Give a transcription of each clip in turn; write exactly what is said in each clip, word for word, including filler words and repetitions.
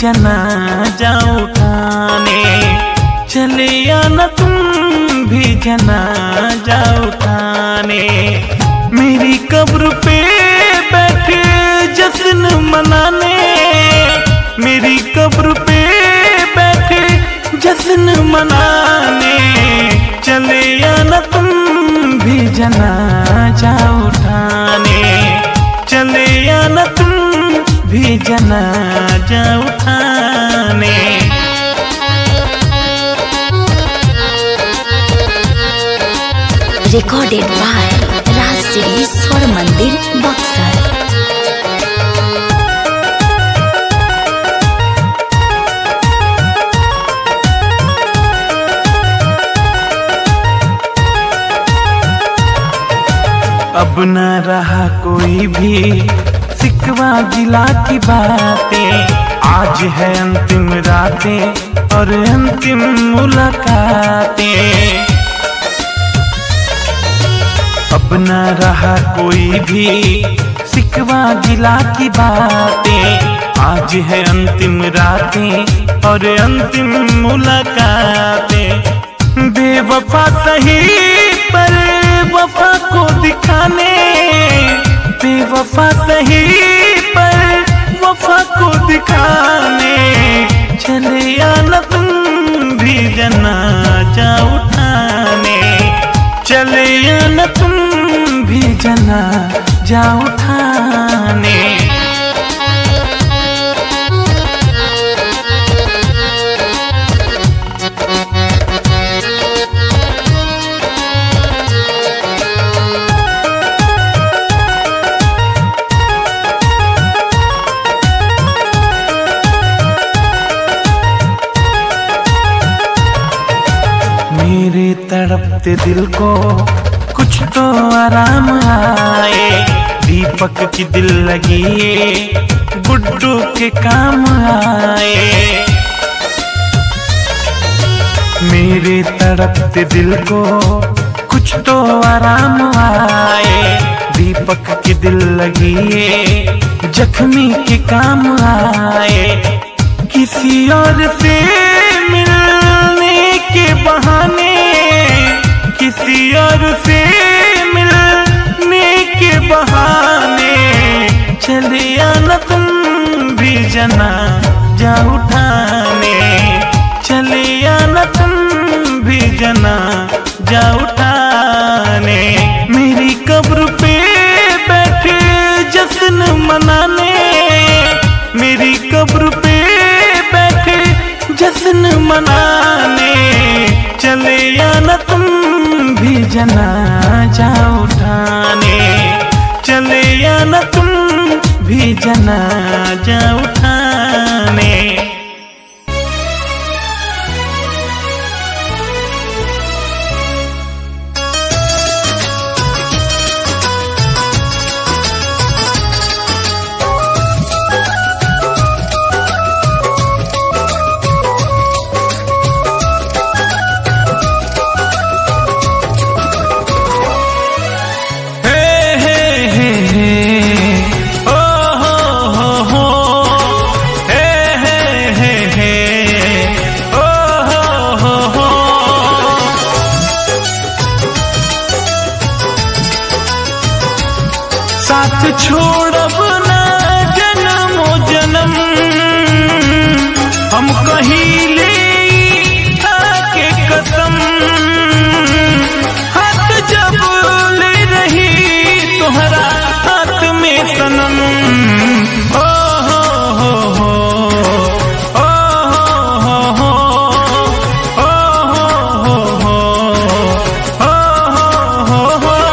जनाजा उठाने, चले आना तुम भी जनाजा उठाने। मेरी कब्र पे बैठे जश्न मनाने, मेरी कब्र पे बैठे जश्न मनाने, चले आना तुम भी जनाजा उठाने, चले आना तुम भी जनाजा उठाने। रिकॉर्डेड बाय राजश्री स्वर मंदिर बक्सर। अब न रहा कोई भी सिकवा गिला की बातें, आज है अंतिम रातें और अंतिम मुलाकातें। अब न रहा कोई भी सिकवा गिला की बातें, आज है अंतिम रातें और अंतिम मुलाकातें। बेवफा सही पर वफा को दिखाने, बेवफा सही पर वफा को दिखाने, चले आना तुम भी जनाजा उठाने, चले आना तुम भी जनाजा उठाने। मेरे तड़पते दिल को कुछ तो आराम आए, दीपक की दिल लगी गुड्डू के काम आए। मेरे तड़पते दिल को कुछ तो आराम आए, दीपक की दिल लगी जख्मी के काम आए। किसी और से मिलने के बहाने, किसी और से मिलने के बहाने, चले आना तुम भी जनाजा उठाने, चले आना तुम भी जनाजा उठाने। मेरी कब्र पे बैठे जश्न मनाने, मेरी कब्र पे बैठे जश्न मनाने, चले आना तुम भी जनाजा उठाने, चले आना तुम भी जनाजा उठाने। साथ छोड़ब ना जन्मो जन्म, हम कहीं ले के कसम। हाथ जब ले रही तोहरा हाथ में सनम, ओ हो हो हो, ओ हो हो हो, ओ हो हो हो, ओ हो हो हो।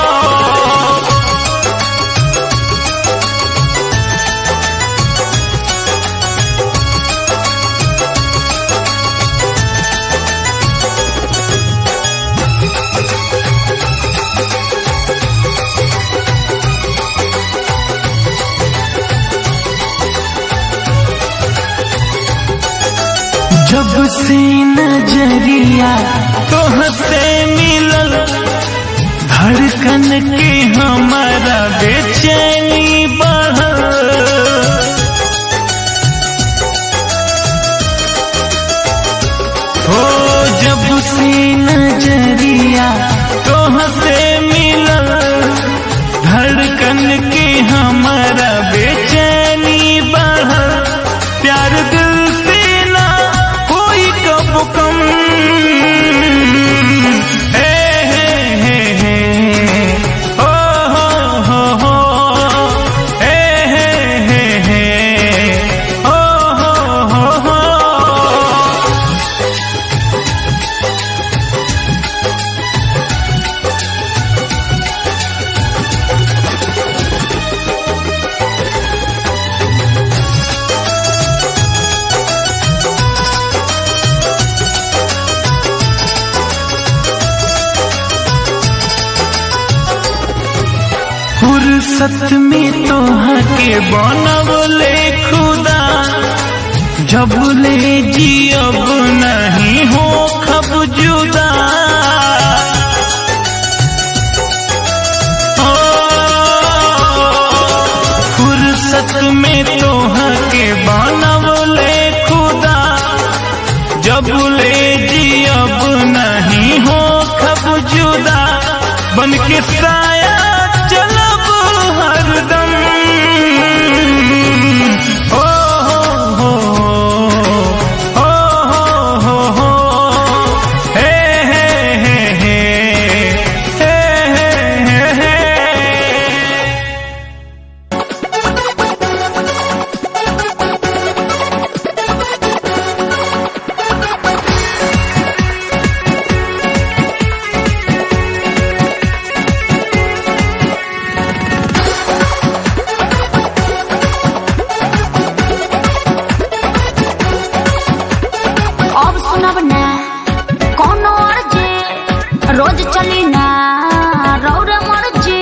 जब से नजरिया तोहसे मिलल, धड़कन के हमारा बेचैनी बढ़ल। नजरिया तोहसे मिलल धड़कन के हमारा बेचैनी बढ़ल प्यार दिल से ना कोई कब कम हे हे हे हे ओ हो हो हो हे हे हे हे ओ हो हो हो फुर्सत में तोहके बनवले खुदा जब ले जियब नहीं हो खब जुदा ओ, फुर्सत में तोहके बनवले खुदा जब ले जियब नहीं हो खब जुदा बन के साया चलब हरदम ओ हो हो हो हो हो हे हे हे हे हे हे हे रोज चली ना रौर मर्जी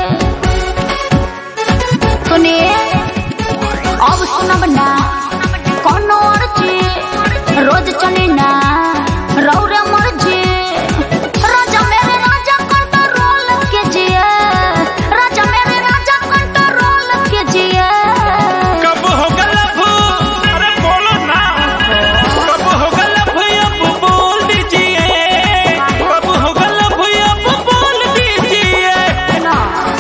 सुनिए अब सुनब ना कोनो अर्जी रोज चली ना रौर मर्जी राजा मेरे राजा कंट्रोल कीजिए राजा मेरे राजा कंट्रोल कीजिए कब होगा लव अरे बोलो ना कब होगा लव अब बोल दीजिए कब होगा लव अब बोल दीजिए ना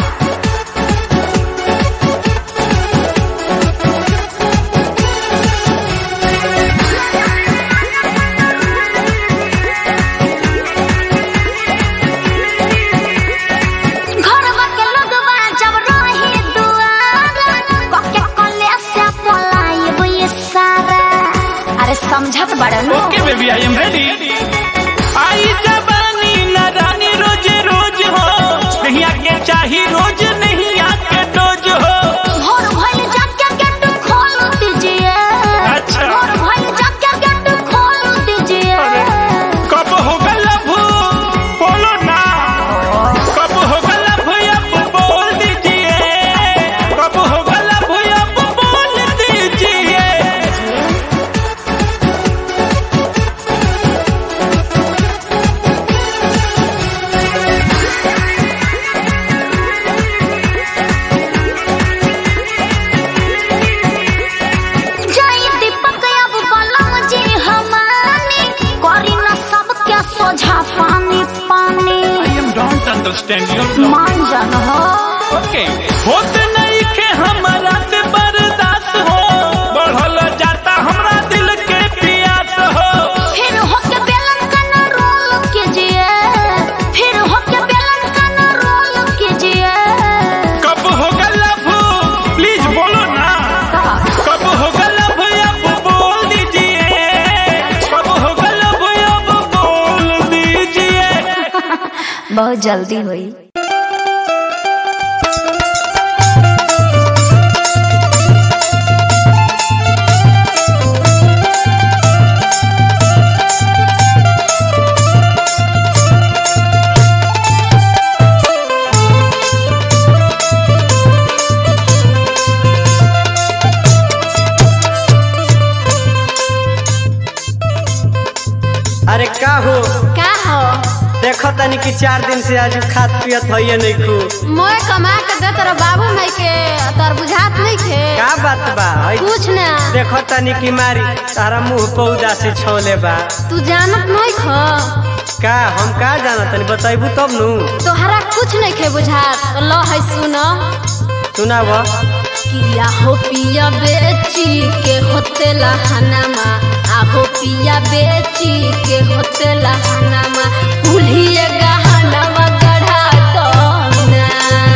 घरवा के लोगवा जब रही दुआरा कके कले से पलायब ये सारा अरे समझत बड़न okay baby I am ready आई जवानी ना रानी रोज रोज हो नहीं आके चाही रोज नहीं आके रोज हो भोर भइल जाके गेट खोल दीजिए अच्छा। भोर भइल जाके गेट खोल दीजिए कब होगा लव बोलो ना कब होगा लव अब बोल दीजिए कब होगा लव अब बोल दीजिए जय दीपक अब बलम जी हमानी करी न सबके सोझा पानी पानी I am don't understand your love. मान जान हो Okay. होत नहीं के हमारा से बर्दाश्त हो बढ़ल जाता हमरा दिल के प्यास हो फिर होके बेलन का न रोल कीजिए फिर होके बेलन का न रोल कीजिए कब होगा लव प्लीज बोलो ना कब होगा लव अब बोल दीजिए कब होगा लव अब बोल दीजिए बहुत जल्दी हुई अरे का हो का हो देखो तनी कि चार दिन से आज खात पियत है नहीं खू मोए कमा के दे तेरा बाबू माई के तर बुझात नहीं खे का बात बा है? कुछ ना देखो तनी कि मारी तारा मुंह पौधा से छोले बा तू जानत नहीं खो का हम का जाना तनी बताइबू तब नु। तोहरा कुछ नहीं खे बुझात तो लो है सुनो। सुनाव। किया हो पिया बेची के होते लहनमा, आहो पिया बेची के होते लहनमा, भूलिए गहनमा गढ़ा तो ना।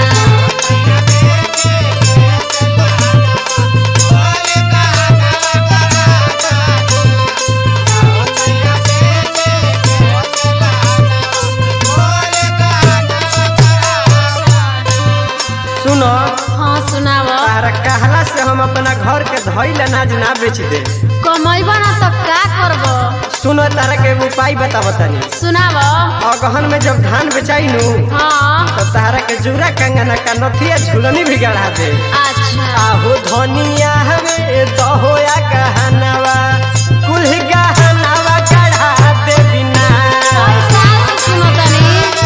सुनो। हाँ सुनाव। तारा कहला से हम अपना घर के धइल अनाज ना बेच दे। कमाइबा ना तो का करबो। सुनो तारा के उपाय बताव तनी। सुनाव। अगहन में जब धान बेचाई नु हाँ तो तारा के जूरा कंगना का नथिया झुलनी भी गढ़ा दे। अच्छा। आहो धनिया हवे दहोया गहनवा कुल गहनवा गढ़ा दे बिना। सुनो तनी।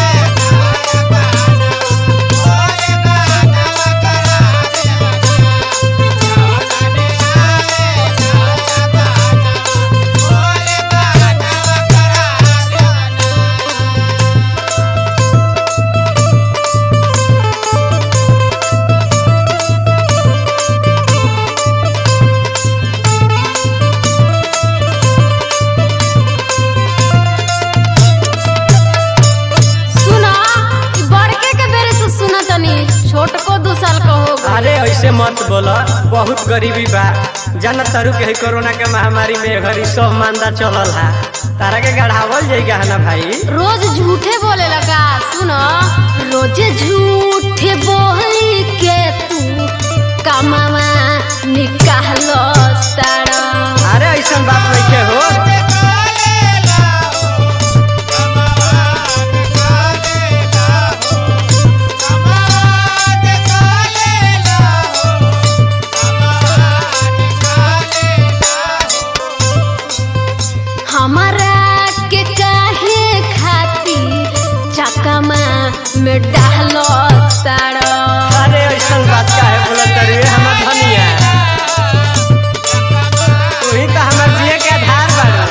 छोट को दो साल का हो गया। अरे ऐसे मत बोला, बहुत गरीबी बा। जाना तारू के कोरोना के महामारी में घरी सब मांदा चलल है। तारा के गढ़ावल जाएगा है ना भाई। रोज झूठे बोले लगा। सुनो रोज झूठे बोली के तू कमावा निकालो तारा। अरे ऐसा बात नहीं के हो। हमारा के काहे खाती चकमा में डालो तारा। अरे ऐसा बात का है बोला तारू हमार धनिया। तू ही तो हमार जिए के आधार बारू।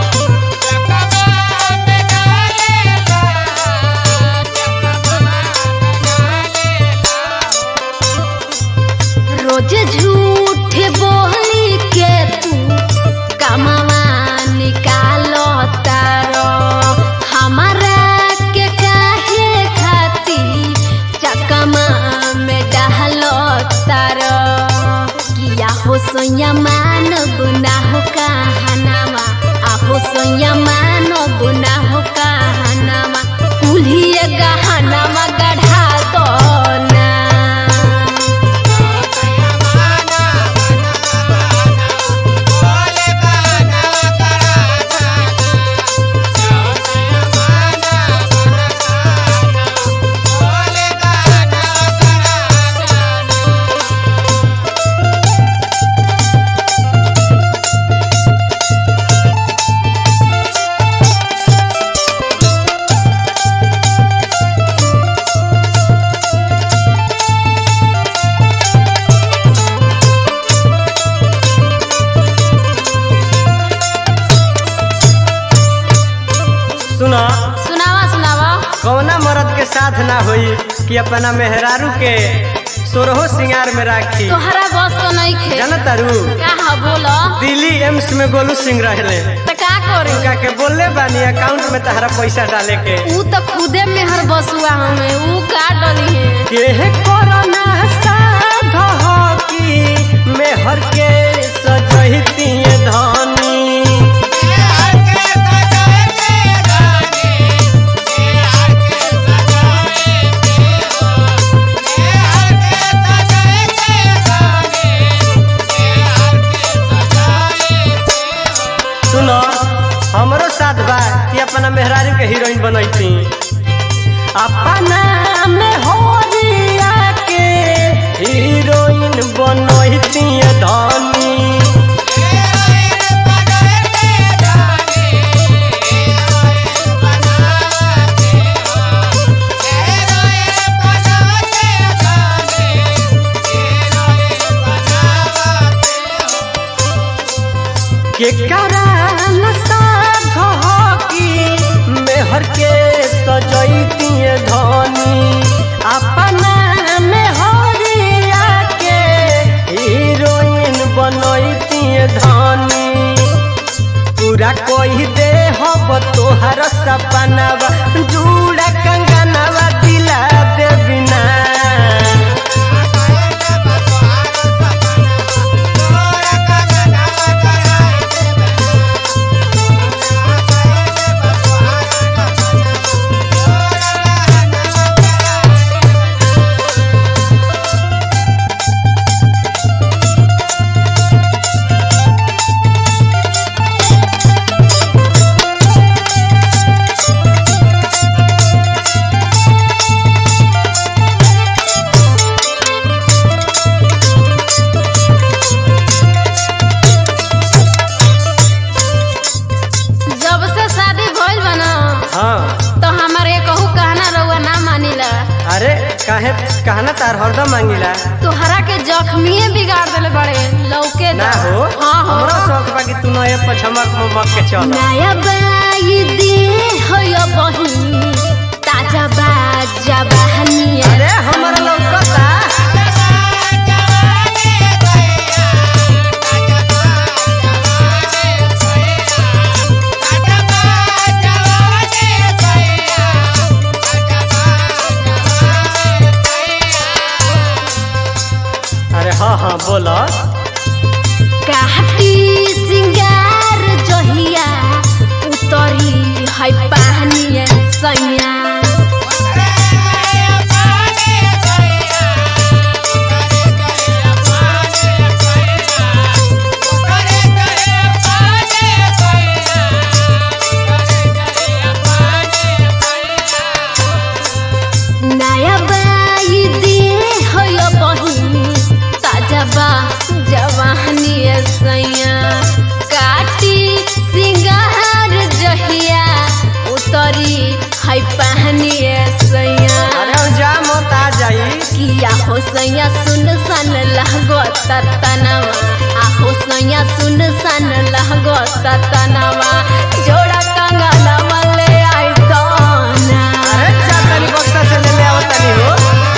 रोज झूठे बोली के तू कमावा निकालो तारो। हमारा के काहे खाती चकमा में डालो तारो। किया हो सोया मान गुनाह कहनामा, आहो सोया मान गुनाह कहनामा, कुलिए गहनामा गढ़ा दो ना। सुनो। सुनावा सुनावा। कौना मर्द के साथ ना होई कि अपना मेहरारू के सोरहो सिंगार में राखी। तोहरा बस तो नहीं खे। जाना तारू का हा बोलो। दिल्ली एम्स में गोलू सिंह रहले तो का करे। उनका के बोलले बानी अकाउंट में तहरा पैसा डाले के। ऊ तो खुदे मेहर बसुआ हमें ऊ का डली है। के कोरोना साध हो कि मेहर के सजहिती धनी। सुनो हमरो साथ बा कि अपना मेहरारू के हीरोइन बनैती। अपना मेहरिया के हीरोइन बनैती धनी। के करा साध हो कि कोई दे हब तोहर सपनावा जुड़ा कंगनवा दिला दे बिना काहे कहना तार हरदम मांगिला तोहरा के जख्मीए बिगाड़ देले बड़े लौके ना हो। हां हां हमरा शौक बा कि तू नए पछमक ममक के चल नया बाई दे होय बही ताजा बाजा बहनी अरे हमरा लौकता हाँ हाँ बोला काटी सिंगार जहिया उतरी है पानी सैया नया बाई दे होय बही जवानी सैया काटी सिंगार जहिया उतरी है पहनी सैया अरे जा मत आ जाई किया हो सैया सुन सन लहगो ततनवा आहो सैया सुन सन लहगो ततनवा जोड़ा कंगनवा ले आई दोना अरे जा तनी बक्सा से ले ले आओ तनी हो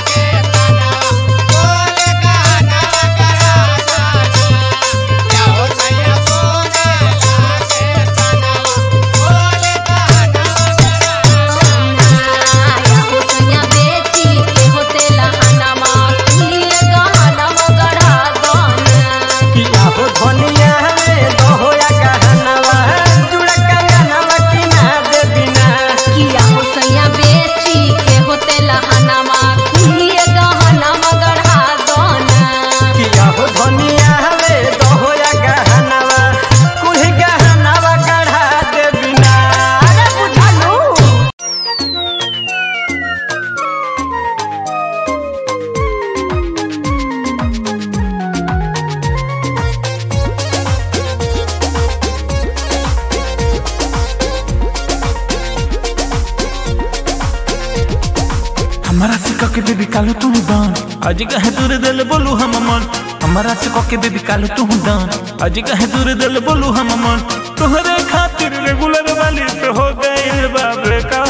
हमारा से कके बेबी कालो तू दान आज कहे दूर दिल बोलू हम मन हमारा से कके बेबी कालो तू दान आज कहे दूर दिल बोलू हम मन तोहरे खातिर रेगुलर वाली से हो गए बाबे का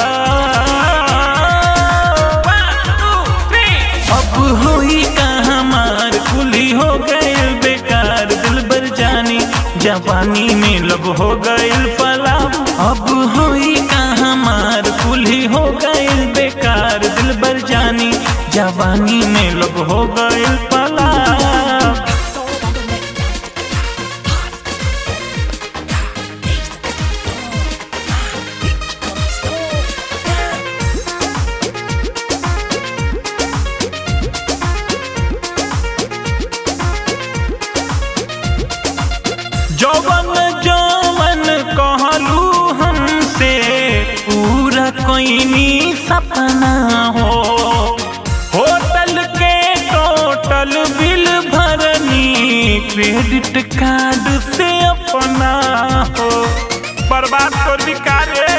अब होई का हमार खुली हो गए बेकार दिल बर जानी जवानी में लब हो गए फला अब होई का हमार खुली हो गए बेकार दिल बर जानी जवानी में लब हो गए फला जौवन जौवन कहलू हमसे पूरा कोई सपना हो होटल के टोटल बिल भरनी क्रेडिट कार्ड से अपना हो बर्बाद कर दिकारे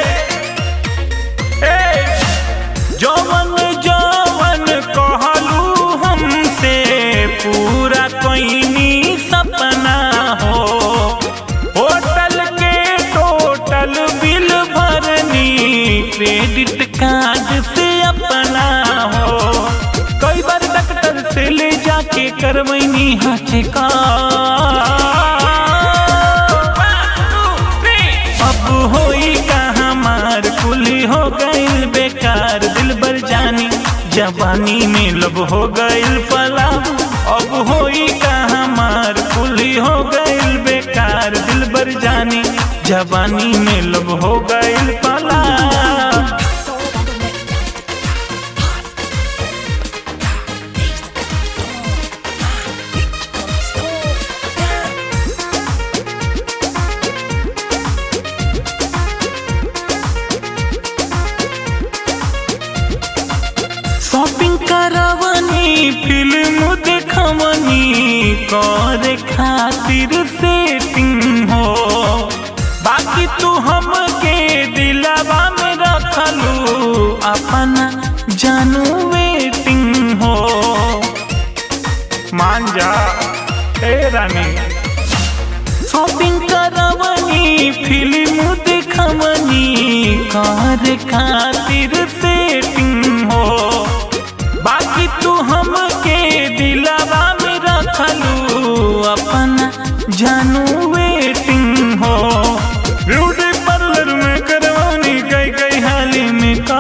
जौवन जौवन कहलू हमसे पूरा कोई सपना हो होटल के टोटल बिल भरनी क्रेडिट कार्ड से अपना हो कई बार डॉक्टर से ले जाके करवैनी हाथे का अब होई का हमार कुली हो गइल बेकार दिल बर जानी जवानी में लब हो गइल फला। अब होई का हमार कुली हो गइल बेकार दिल बर जानी जवानी में लब हो गइल फला। शॉपिंग करवनी फिल्म देखवनी करे खातिर सेटिंग हो बाकी तू हमके दिलवा में रखलू अपना जानू वेटिंग हो। मान जा ए रानी शॉपिंग करवनी फिल्म देखवनी करे खातिर सेटिंग हो बाकी तू हमके दिलवा में रखलू अपना जानू वेटिंग हो। ब्यूटी पार्लर में करवानी कई कई हाली में का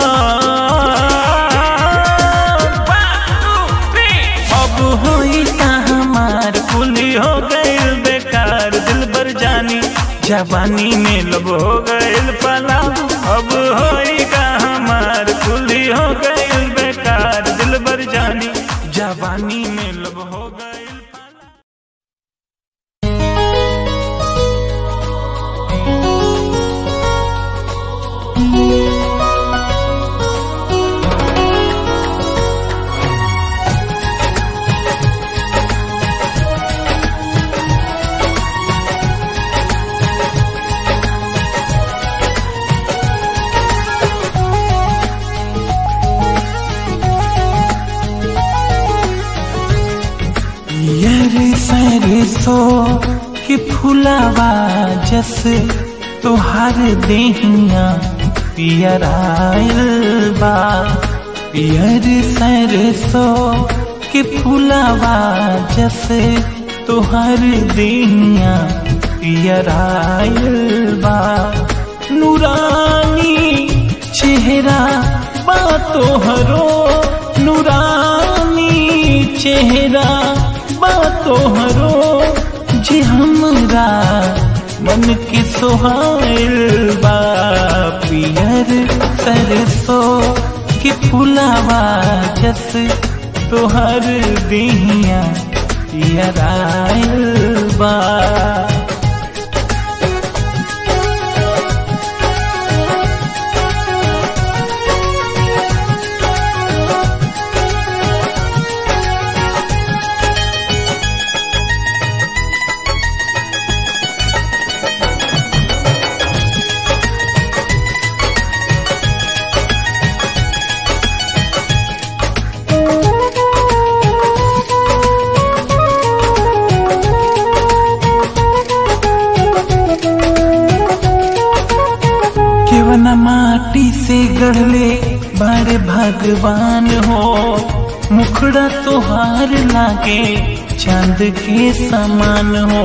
अब होई का हमार कुली हो गइल बेकार दिल बर जानी जवानी में लब हो गइल फला। अब होई का हमार कुली हो गइल बेकार दिल बर जानी जवानी में लब हो गइल फला। सरसों के फुलावा जस तोहार देहिया पियराइल बा। पियर सरसों के फुलावा जस तोहार देहिया पियराइल बा। नूरानी चेहरा बा तोहरो नूरानी चेहरा तोहरो जी हमरा मन के सोहाइल बा। पियर सरसों के फुलावा जस तोहर देहिया पियराइल बा। माटी से गढ़ले बड़े भगवान हो मुखड़ा तोहार लागे चांद के समान हो।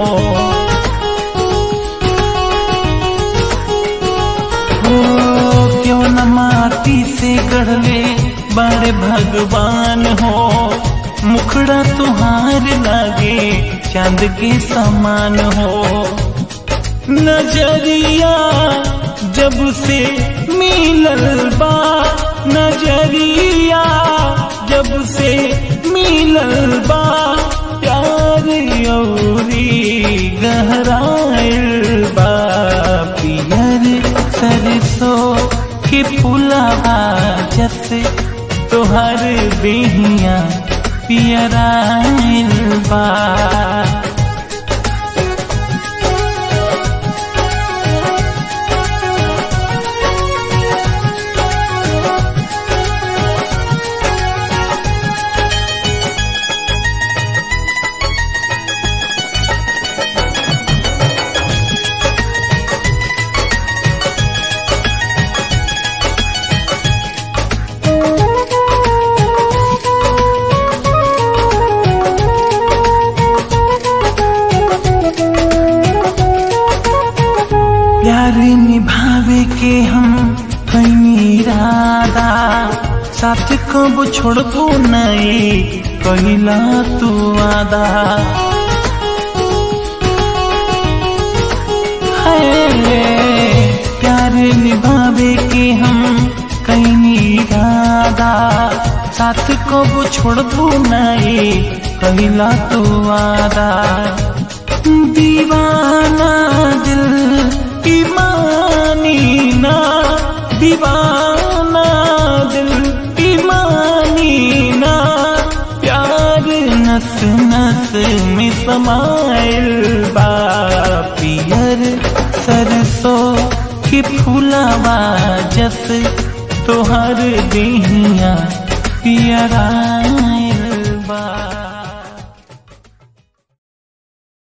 हो क्यों न माटी से गढ़ले बड़े भगवान हो मुखड़ा तोहार लागे चांद के समान हो। नजरिया जब से मिलल बा नजरिया जब से मिलल बा प्यार औरी गहराइल बा। पियर सरसों के फुलावा जस तोहर देहिया पियराइल बा। निभावे के हम कहीं इरादा साथ कब छोड़बो नहीं कहिला तू वादा प्यार निभावे के हम कहीं इरादा साथ कब छोड़बो नहीं कहिला तू वादा दीवाना दिल ईमानी ना दीवाना दिल ईमानी ना प्यार नस नस में समाइल बा पियर सरसों की फूलवा जस तोहर देहिया पियरा